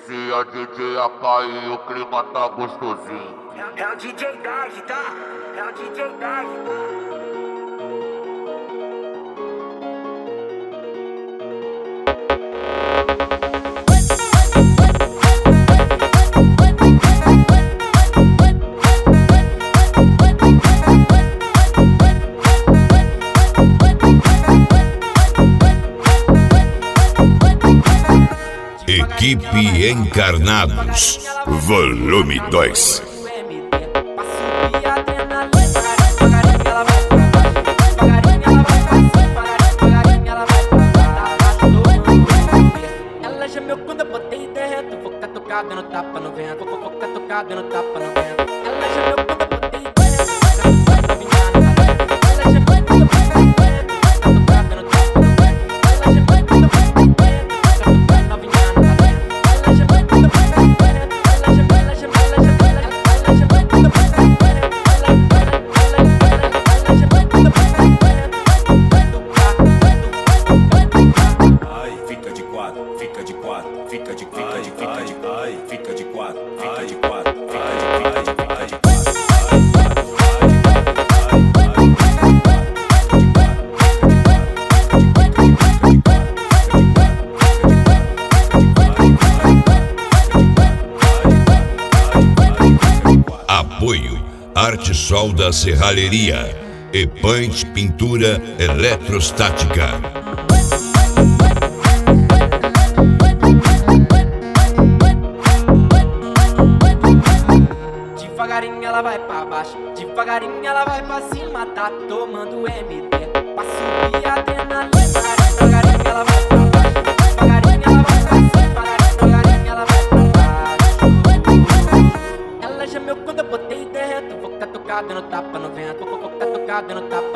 a DJ AK e o clima tá gostosinho. É o DJ Daj, tá? É o DJ Daj, tá? Equipe Encarnados, volume 2. Ela gemeu quando eu botei dentro. Vou catucar dando tapa no vento. Vou catucar dando tapa no vento. Ela gemeu quando eu botei dentro. Apoio Arte Sol da Serralheria e Punch Pintura Eletrostática. Devagarinho ela vai pra baixo, devagarinho ela vai pra cima. Tá tomando MD pra subir a adrenalina. Devagarinho ela vai pra baixo, devagarinho ela vai pra cima. Devagarinho ela vai pra baixo. Ela gemeu quando eu botei dentro. Vou catucar dando tapa no vento. Vou catucar dando tapa